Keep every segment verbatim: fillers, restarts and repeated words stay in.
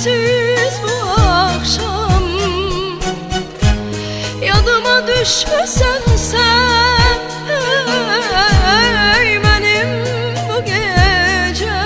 sensiz bu akşam. Yadıma düşmesen sen, ey benim bu gece.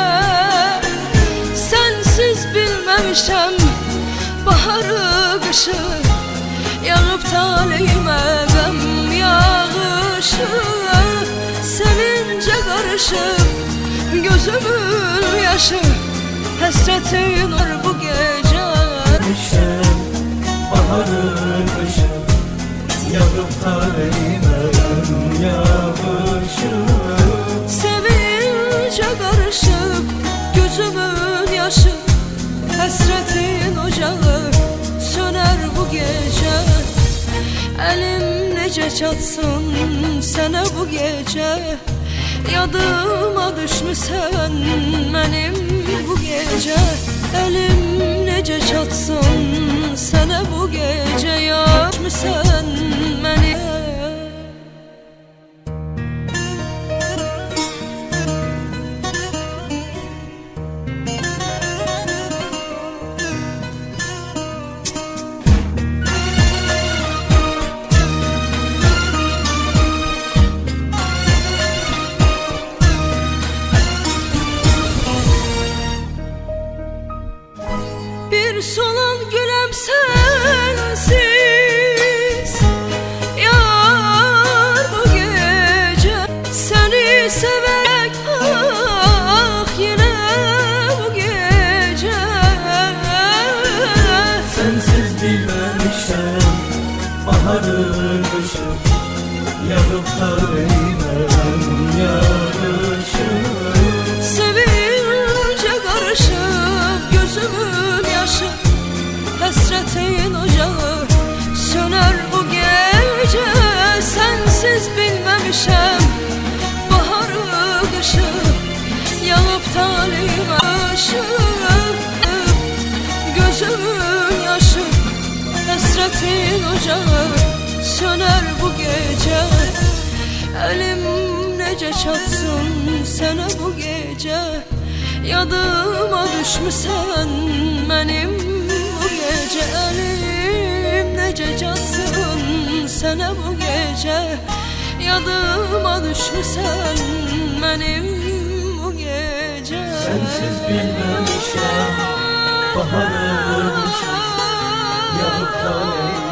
Sensiz bilmemişem baharı kışı, yağıp talihime gam yağışı. Senince karışıp gözümün yaşı, hasretin var bu gece. Düşen baharın kışı, yağıp talihime gam yağışı. Sevince karışıp gözümün yaşı, hasretin ocağı söner bu gece. Elim nece çatsın sana bu gece, yadıma düşmüsən benim bu gece. Elim nece çatsın sana bu gece, ya düşmüsən benim. Bir solan gülüm sensiz, yar bu gece. Seni severek ah yine bu gece. Sensiz bilmemişem baharın kışı, yağıp talihime gam yağışı. Sevince karışıp gözümün yaşı, hasretin ocağı söner bu gece. Sensiz bilmemişem baharı kışı, yağıp talihime aşı. Gözümün yaşı, hasretin ocağı söner bu gece. Elim nece çatsın sana bu gece, yadıma düşmüsən benim bu gece. Elim nece çatsın sana bu gece, yadıma düşmüsən benim bu gece. Sensiz bilmemişem baharın kışı, yağıp talihime